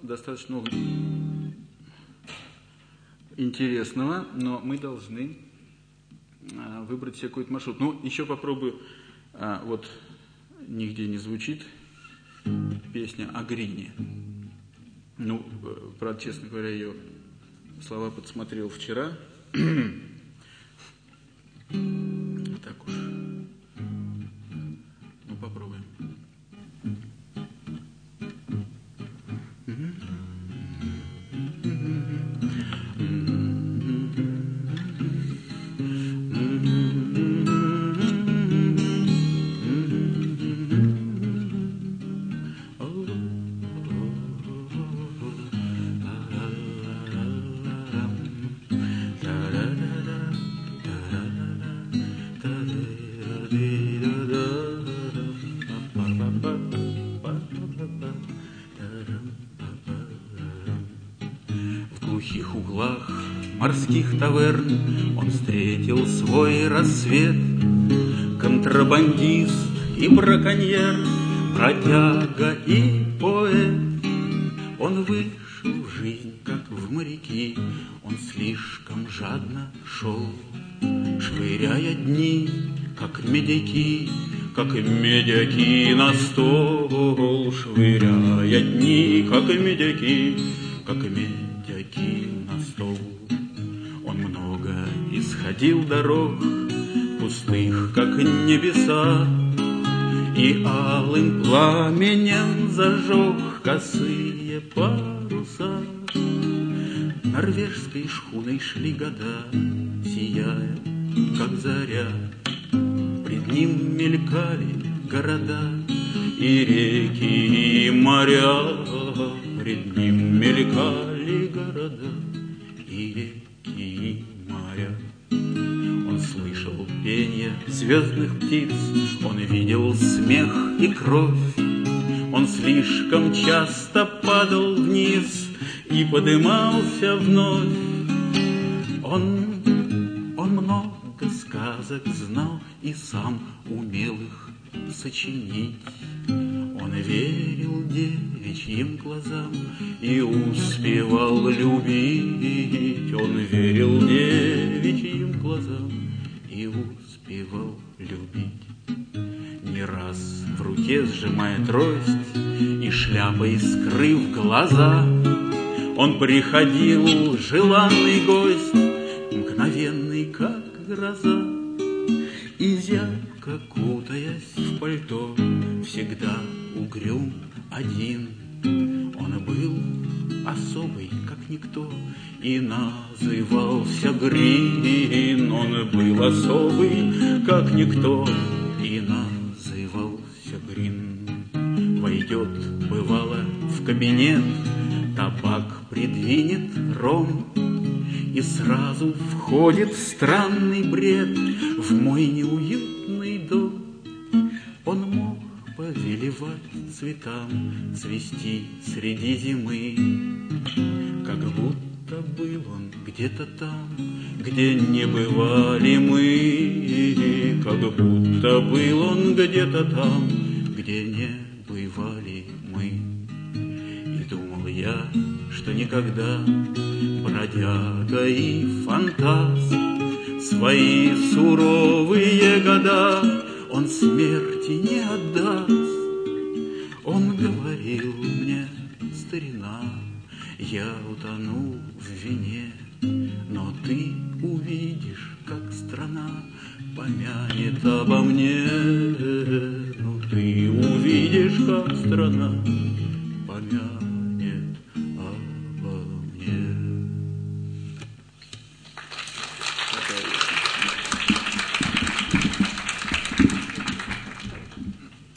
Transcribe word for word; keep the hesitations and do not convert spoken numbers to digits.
достаточно много интересного, но мы должны выбрать себе какой-то маршрут. Ну, еще попробую, вот нигде не звучит песня о Грине. Ну, правда, честно говоря, ее слова подсмотрел вчера. Так уж. Ну, попробуем. Морских таверн он встретил свой рассвет. Контрабандист и браконьер, бродяга и поэт. Он вышел в жизнь, как в моряки, он слишком жадно шел, швыряя дни, как медяки, как медяки на стол, швыряя дни, как медяки, как медяки на стол. Он много исходил дорог, пустых, как небеса, и алым пламенем зажег косые паруса. Норвежской шхуной шли года, сияя, как заря. Пред ним мелькали города и реки, и моря. Пред ним мелькали города и реки, и моря. Он слышал пение звездных птиц, он видел смех и кровь. Он слишком часто падал вниз и подымался вновь. Он, он много сказок знал и сам умел их сочинить. Он верил девичьим глазам и успевал любить. Он верил девичьим глазам и успевал любить. Не раз в руке сжимая трость и шляпой скрыв глаза, он приходил, желанный гость, мгновенный, как гроза. И зябко кутаясь в пальто, всегда угрюм один. Он был особый, как никто, и назывался Грин. Он был особый, как никто, и назывался Грин. Войдет, бывало, в кабинет, табак придвинет ром, и сразу входит странный бред в мой неуютный дом. Он мог повелевать цветам, цвести среди зимы, как будто был он где-то там, где не бывали мы. Как будто был он где-то там, где не бывали мы. И думал я, что никогда бродяга и фантаст свои суровые года он смерти не отдаст. Он говорил мне: старина, я утону в вине, но ты увидишь, как страна помянет обо мне. Но ты увидишь, как страна